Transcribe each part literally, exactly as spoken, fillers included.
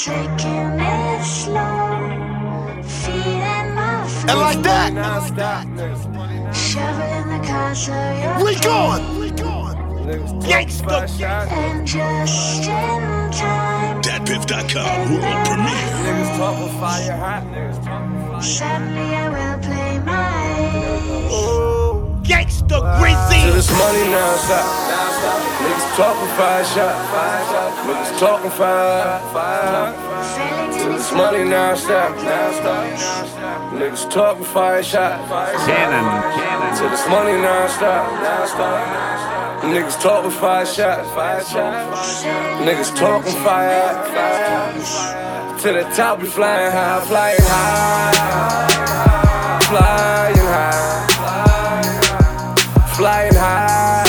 Taking it slow, feeding my feet. And like that, shoveling the cars of your we gone. Gangsta. And just in time, dat piff dot com world premiere. Niggas talking fire hot. sadly I will play my Gangsta Greasy. To this money now stop. Niggas talking fire shot. Niggas talking fire. To this money now stop. Niggas talking fire shot. Cannon, To this money now stop. Niggas talking fire shot. Niggas talking fire. To the top we flying high, flying high, flying high. Flying high,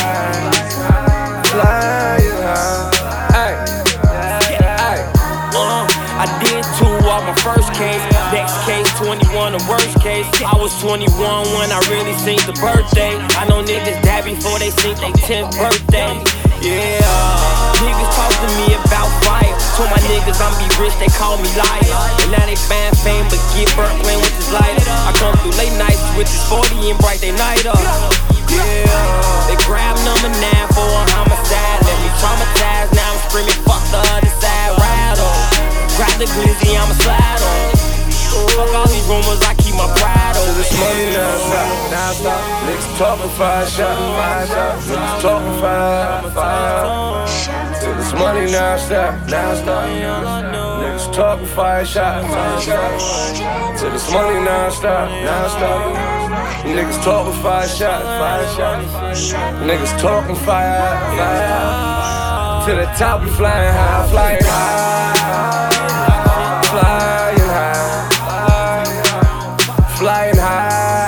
flying high. Ay, ay. Uh, I did two on my first case. Next case, twenty-one, the worst case. I was twenty-one when I really seen the birthday. I know niggas die before they seen their tenth birthday. Yeah, niggas talk to me about fire. Told my niggas I'm be rich, they call me liar. And now they find fame, but get burnt playing with this lighter. I come through late nights with this forty and bright they night up. Yeah, they grab number nine for a homicide. Let me traumatize, now I'm screaming, fuck the other side, rattle. Grab the glizzy, I'ma slide on. Fuck all these rumors, I keep my pride on. To this money now stop, now stop. Niggas talking fire shot, fire shot. Niggas talking fire, fire. To this money now stop, now stop. Niggas talking fire shot, fire shot. To this money now stop, now stop. Niggas talking fire shot, fire shot. Niggas talking fire, fire. To the top we flying high, flying high, flying high, flying high,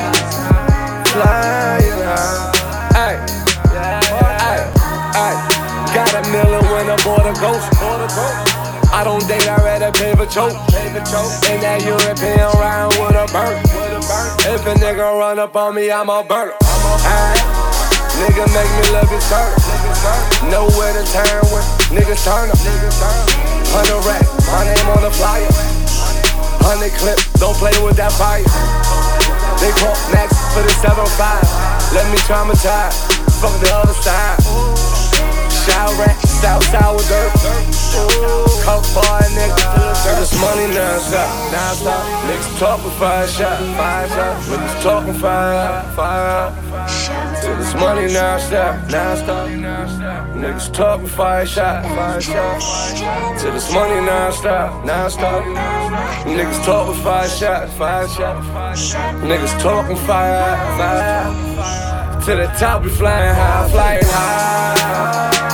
flying high. Ay, ay, ay. Got a million when I bought a ghost. I don't date, I rather pay for choke. In that European round with a burn. If a nigga run up on me, I'ma burn him. Ay, nigga make me love his turn. Know where to turn when niggas turn up. Hundred rack, my name on the flyer. Hundred clip, don't play with that fire. They call Max for the seven five. Let me traumatize, fuck the other side. Shower rack, south side with dirt. Coke boy, nigga. To this money now stop, now stop. Niggas talking fire shot, fire shot. Niggas talking fire, fire. To this money now stop, now stop. Niggas talking fire shot, fire shot. To this money now stop, now stop. Niggas talking fire shot, fire shot. Niggas talking fire, fire. To the top we flying high, flying high.